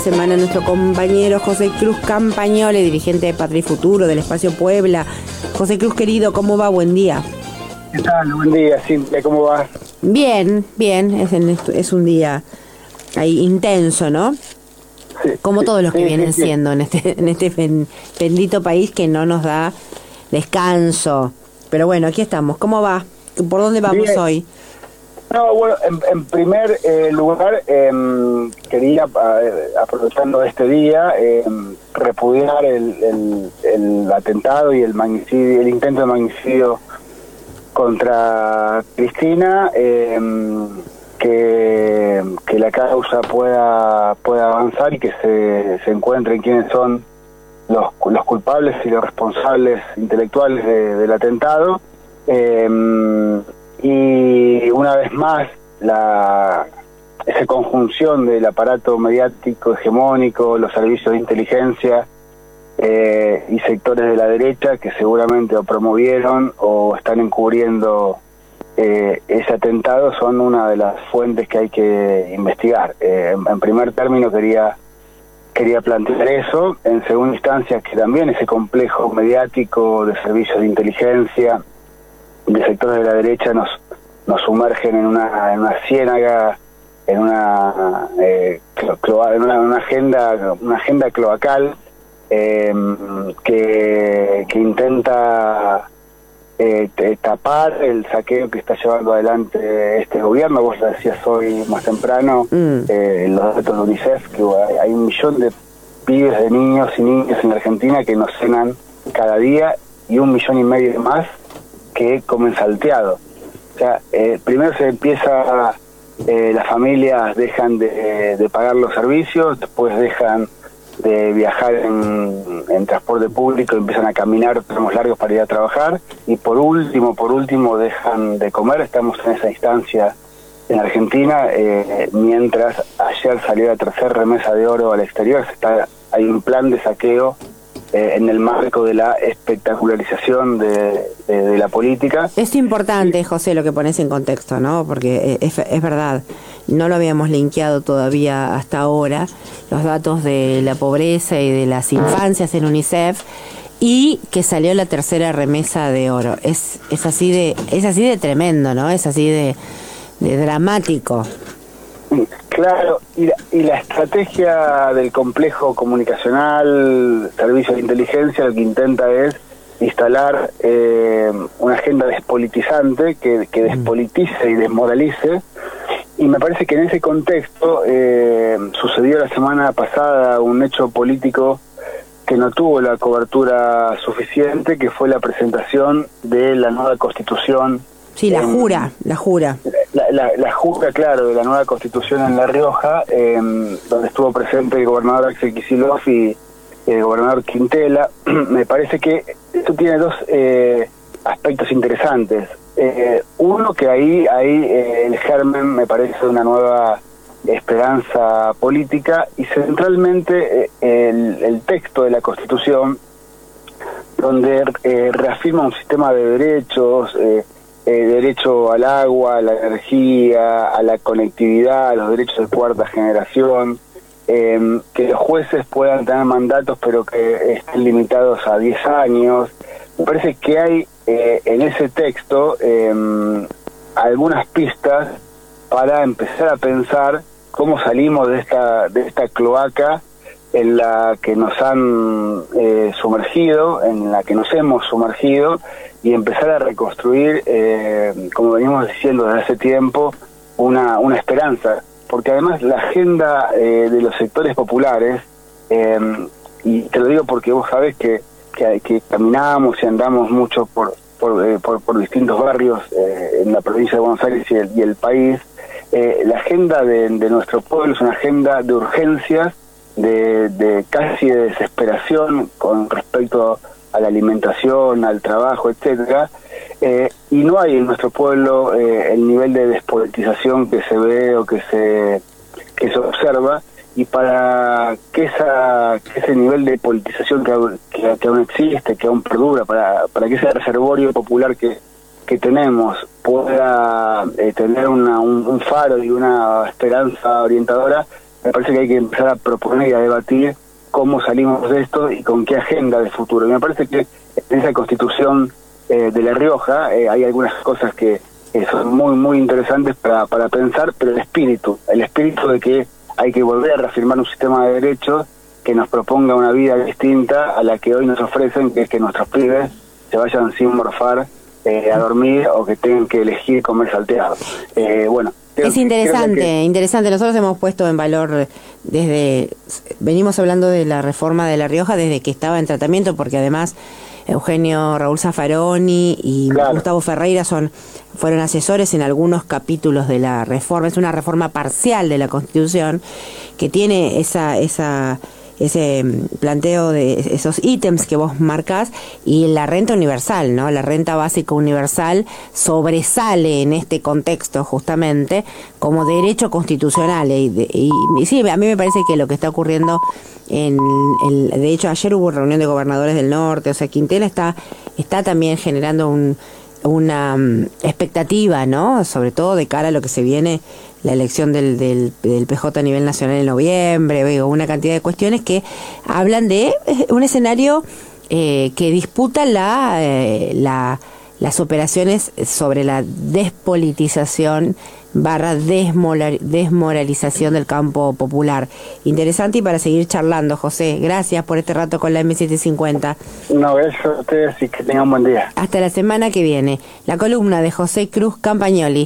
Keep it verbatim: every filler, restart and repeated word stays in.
Semana nuestro compañero José Cruz Campagnoli, dirigente de Patria y Futuro del Espacio Puebla. José Cruz, querido, ¿cómo va? Buen día. ¿Qué tal? Buen día, Cintia, ¿cómo va? Bien, bien, es, en, es un día ahí intenso, ¿no? Sí, Como sí, todos los que sí, vienen sí, sí. siendo en este, en este bendito país que no nos da descanso. Pero bueno, aquí estamos. ¿Cómo va? ¿Por dónde vamos Bien. hoy? No, bueno, en, en primer eh, lugar, eh, quería, eh, aprovechando este día, eh, repudiar el, el, el atentado y el magnicidio, el intento de magnicidio contra Cristina, eh, que, que la causa pueda, pueda avanzar y que se, se encuentren quiénes son los, los culpables y los responsables intelectuales de, del atentado. Eh, y una vez más la esa conjunción del aparato mediático hegemónico, los servicios de inteligencia eh, y sectores de la derecha que seguramente o promovieron o están encubriendo eh, ese atentado son una de las fuentes que hay que investigar. Eh, en, en primer término quería quería plantear eso. En segunda instancia, que también ese complejo mediático de servicios de inteligencia de sectores de la derecha nos nos sumergen en una en una ciénaga, en una eh, clo, clo, en una, una agenda una agenda cloacal eh, que que intenta eh, tapar el saqueo que está llevando adelante este gobierno. Vos lo decías hoy más temprano, mm. eh, los datos de UNICEF, que hay, hay un millón de pibes, de niños y niñas en Argentina que no cenan cada día y un millón y medio más que comen salteado. O sea, eh, primero se empieza, eh, las familias dejan de, de pagar los servicios, después dejan de viajar en, en transporte público, empiezan a caminar tramos largos para ir a trabajar, y por último, por último dejan de comer. Estamos en esa instancia en Argentina, eh, mientras ayer salió la tercera remesa de oro al exterior. Se está, hay un plan de saqueo Eh, en el marco de la espectacularización de, de, de la política. Es importante, José, lo que pones en contexto, ¿no? Porque es, es verdad, no lo habíamos linkeado todavía hasta ahora, los datos de la pobreza y de las infancias en UNICEF, y que salió la tercera remesa de oro. Es, es así de, es así de tremendo, ¿no? Es así de, de dramático. Claro, y la, y la estrategia del complejo comunicacional, servicios de inteligencia, lo que intenta es instalar eh, una agenda despolitizante que, que despolitice y desmoralice, y me parece que en ese contexto eh, sucedió la semana pasada un hecho político que no tuvo la cobertura suficiente, que fue la presentación de la nueva Constitución. Sí, la en, jura, la jura. La, la, la jura, claro, de la nueva Constitución en La Rioja, eh, donde estuvo presente el gobernador Axel Kicillof y el gobernador Quintela. Me parece que esto tiene dos eh, aspectos interesantes. Eh, uno, que ahí, ahí eh, el germen, me parece, de una nueva esperanza política, y centralmente eh, el, el texto de la Constitución, donde eh, reafirma un sistema de derechos, eh, Eh, derecho al agua, a la energía, a la conectividad, a los derechos de cuarta generación, eh, que los jueces puedan tener mandatos pero que estén limitados a diez años. Me parece que hay eh, en ese texto eh, algunas pistas para empezar a pensar cómo salimos de esta, de esta cloaca en la que nos han eh, sumergido, en la que nos hemos sumergido, y empezar a reconstruir, eh, como venimos diciendo desde hace tiempo, una, una esperanza. Porque además la agenda eh, de los sectores populares, eh, y te lo digo porque vos sabés que, que, que caminamos y andamos mucho por, por, eh, por, por distintos barrios eh, en la provincia de Buenos Aires y el, y el país, eh, la agenda de, de nuestro pueblo es una agenda de urgencias, de, de casi de desesperación con respecto a la alimentación, al trabajo, etcétera, eh, y no hay en nuestro pueblo eh, el nivel de despolitización que se ve o que se que se observa, y para que esa que ese nivel de politización que, que, que aún existe, que aún perdura, para para que ese reservorio popular que que tenemos pueda eh, tener una, un, un faro y una esperanza orientadora, me parece que hay que empezar a proponer y a debatir cómo salimos de esto y con qué agenda de futuro. Y me parece que en esa constitución eh, de La Rioja eh, hay algunas cosas que eh, son muy, muy interesantes para, para pensar, pero el espíritu, el espíritu de que hay que volver a reafirmar un sistema de derechos que nos proponga una vida distinta a la que hoy nos ofrecen, que es que nuestros pibes se vayan sin morfar eh, a dormir o que tengan que elegir comer salteado. Eh, bueno, es interesante, que... interesante. Nosotros hemos puesto en valor desde, venimos hablando de la reforma de La Rioja desde que estaba en tratamiento, porque además Eugenio Raúl Zaffaroni y claro. Gustavo Ferreira son fueron asesores en algunos capítulos de la reforma. Es una reforma parcial de la Constitución que tiene esa esa ese planteo de esos ítems que vos marcás, y la renta universal, ¿no? La renta básica universal sobresale en este contexto justamente como derecho constitucional. Y, y, y sí, a mí me parece que lo que está ocurriendo en el, de hecho ayer hubo reunión de gobernadores del norte, o sea, Quintela está está también generando un una um, expectativa, ¿no? Sobre todo de cara a lo que se viene, la elección del, del, del P J a nivel nacional en noviembre, veo una cantidad de cuestiones que hablan de un escenario eh, que disputa la, eh, la las operaciones sobre la despolitización barra desmoral, desmoralización del campo popular. Interesante, y para seguir charlando, José, gracias por este rato con la eme setecientos cincuenta. No, gracias a ustedes y que tengan un buen día. Hasta la semana que viene. La columna de José Cruz Campagnoli.